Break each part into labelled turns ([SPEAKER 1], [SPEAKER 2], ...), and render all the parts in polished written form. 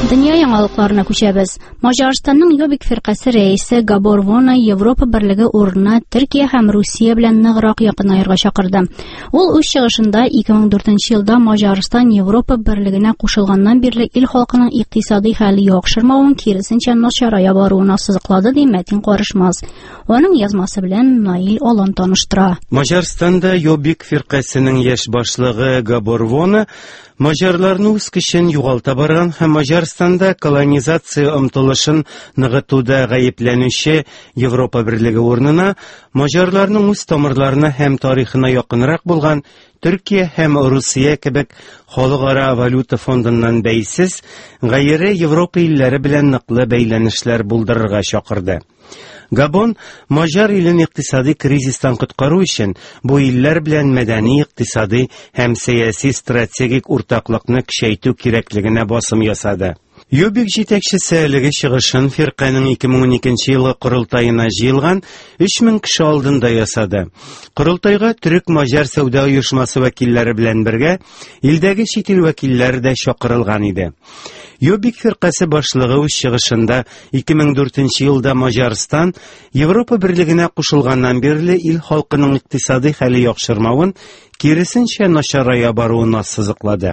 [SPEAKER 1] Dünya яңалыкларына күчәбез. Macarстанның Jobbik фиркасы рәисе Габор Вона Европа берлеге урынына Төркия һәм Русия белән ныграк якынайырга чакырды. Ул үз чыгышында 2004 елда Macarстан Европа берлегенә кушылганнан бирле ил халкының икътисади хәле яхшырмавын, киресенчә начарая баруына сызыклады ди Мәтин Карышмас. Аның язмасы белән Наил Алан таныштыра.
[SPEAKER 2] Macarstanda Jobbik фиркасының яшь башлыгы Габор Вона Мажарларны үз көчен югалта барган һәм Macarstanda колонизация омтылышын ныгытуда гаепләнүче Европа берлеге урынына мажарларның үз тамырларына һәм тарихына якынрак булган Төркия һәм Русия кебек халыкара валюта фондыннан бәйсез гайре Европа илләре белән ныклы бәйләнешләр булдырырга чакырды. Габон Мажар илен икътисади кризистан коткару өчен бу илләр белән мәдәни, икътисади һәм сәяси стратегик уртаклыкны көчәйтү кирәклегенә басым ясады. Jobbik җитәкчесе әлеге чыгышын фирканың 2012 елгы корылтаена җыелган 3000 кеше алдында ясады. Корылтайга төрек-мажар сәүдә оешмасы вәкилләре белән бергә илдәге чит ил вәкилләре дә чакырылган иде. Jobbik фиркасы башлыгы үз чыгышында 2004 елда Macarстан Европа берлегенә кушылганнан бирле ил халкының икътисади хәле яхшырмавын, киресенчә начарая баруына сызыклады.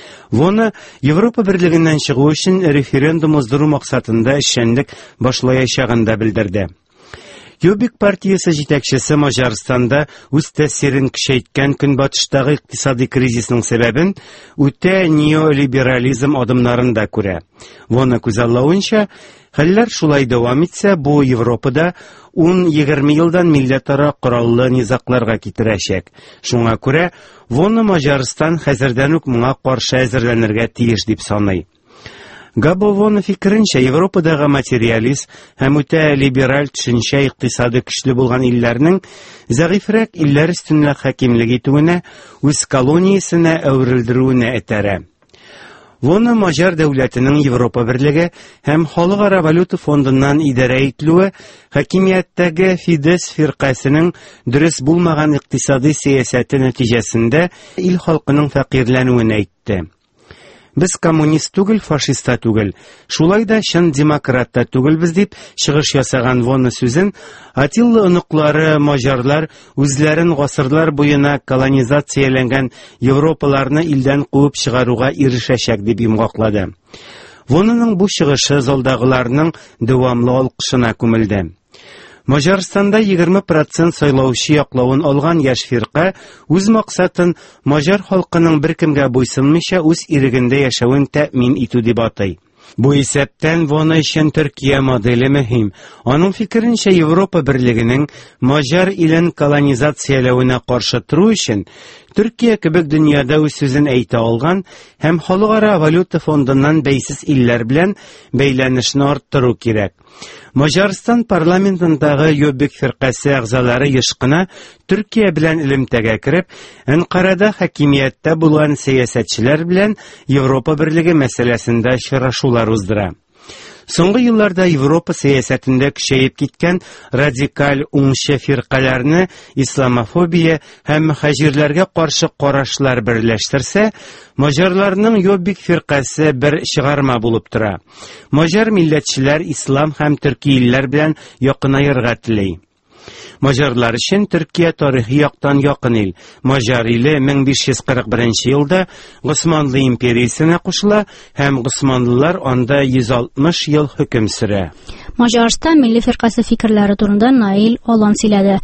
[SPEAKER 2] Вона Европа берлегеннән чыгу өчен референдум уздыру максатында эшчәнлек башлаячагын да белдерде. Jobbik партиясе җитәкчесе Macarstanda үз тәэсирен көчәйткән көнбатыштагы икътисади кризисның сәбәбен үтә неолиберализм адымнарында күрә. Вона күзаллавынча, хәлләр шулай дәвам итсә, бу Европада 10-20 елдан милләтара кораллы низакларга китерәчәк. Шуңа күрә Вона Macarстан хәзердән үк моңа каршы әзерләнергә тиеш дип саный. Габор Вона фикеренчә, Европадагы материалист һәм үтә либераль төшенчә икътисады көчле булган илләрнең зәгыйфрәк илләр өстенлек хакимлек итүенә, үз колониясенә әверелдерүенә этәрә. Вона Мажар дәүләтенең Европа берлеге һәм халыкара валюта фондыннан идарә ителүе хакимияттәге Фидес фиркасының дөрес булмаган икътисади сәясәте нәтиҗәсендә ил халкының фәкыйрьләнүен әйтте. Без коммунист түгел, фашист та түгел, шулай да чын демократ та түгелбез дип чыгыш ясаган Вона сүзен Атилла оныклары мажарлар үзләрен гасырлар буена колонизацияләнгән Европаларны илдән куып чыгаруга ирешәчәк дип йомгаклады. Вонаның бу чыгышы залдагыларның дәвамлы алкышына күмелде. Macarstanda 20% сайлаучы яклавын алган яшь фирка үз максатын мажар халкының беркемгә буйсынмыйча үз ирегендә яшәвен тәэмин итү дип атай. Бу исәптән Вона өчен Төркия моделе мөһим. Аның фикеренчә, Европа берлегенең мажар илен колонизацияләвенә каршы тору өчен Төркия кебек дөньяда үз сүзен әйтә алган һәм халыкара валюта фондыннан бәйсез илләр белән бәйләнешне арттыру кирәк. Macarстан парламентындагы Jobbik фиркасы әгъзалары ешкына Төркия белән элемтәгә кереп, Анкарада хакимияттә булган сәясәтчеләр белән Европа берлеге мәсьәләсендә очрашулар уздыра. Соңгы елларда Европа сәясәтендә көчәеп киткән радикаль уңчы фиркаларны исламофобия һәм мөхаҗирләргә каршы карашлар берләштерсә, мажарларның Jobbik фиркасы бер чыгарма булып тора. Мажар милләтчеләр ислам һәм төрки илләр белән якынайырга тели. Мажарлар өчен Төркия тарихи яктан якын ил. Мажар иле 1541 елда Госманлы империясенә кушыла һәм Госманлылар анда 160 ел хөкем сөрә.
[SPEAKER 1] Macarstан милли фиркасы фикерләре турында Наил Алан сөйләде.